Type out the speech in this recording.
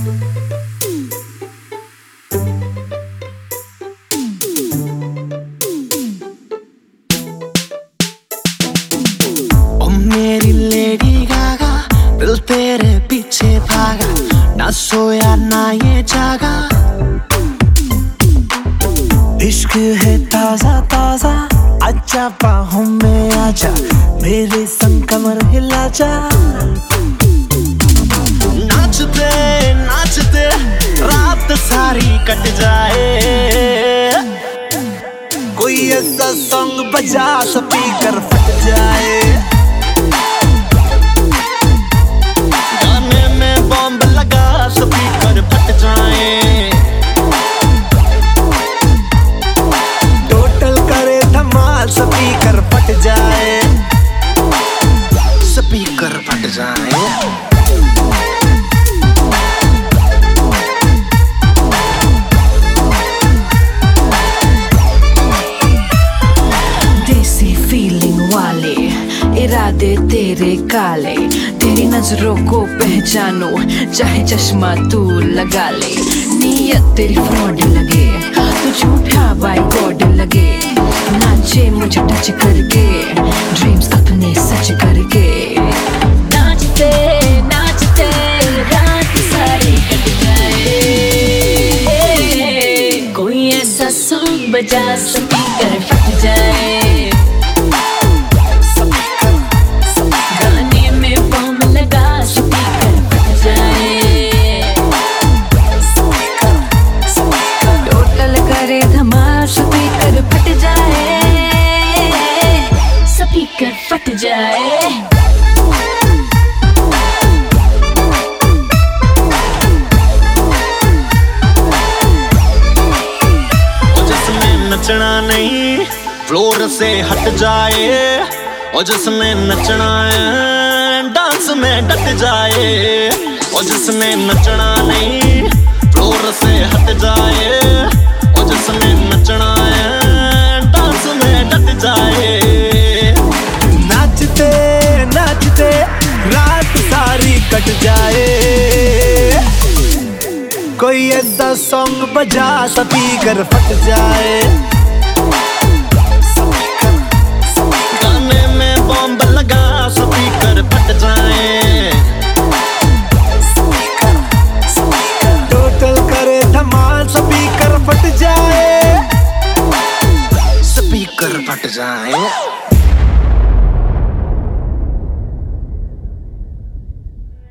मेरी Lady Gaga, दिल तेरे पीछे भागा, ना सोया ना ये जागा। इश्क है ताजा ताजा, आजा बाहों में आजा, मेरे संग कमर हिला जा। नाचते नाचते रात सारी कट जाए, कोई ऐसा सॉन्ग बजा स्पीकर फट जाए। गाने में बॉम्ब लगा स्पीकर फट जाए, टोटल करे धमाल स्पीकर फट जाए, स्पीकर फट जाए। वाले इरादे तेरे काले, तेरी नजरों को पहचानो चाहे चश्मा तू लगा ले। नीयत तेरी फ्रॉड लगे तो झूठा बाय गॉड लगे, नाचे मुझे टच करके ड्रीम्स अपने सच करके। नाचते नाचते रात सारी कट जाए, कोई ऐसा सॉन्ग बजा स्पीकर फट जाए। स्पीकर फट जाए, स्पीकर फट जाए। जिसमें नचना नहीं फ्लोर से हट जाए, और जिसने नचना है डांस में डट जाए। और जिसने नचना नहीं फ्लोर से हट जाए, और जिसने नचना है डांस में डट जाए। नाचते नाचते रात सारी कट जाए, कोई ऐसा सॉन्ग बजा स्पीकर फट जाए। गाने में बॉम्ब लगा स्पीकर फट जाए।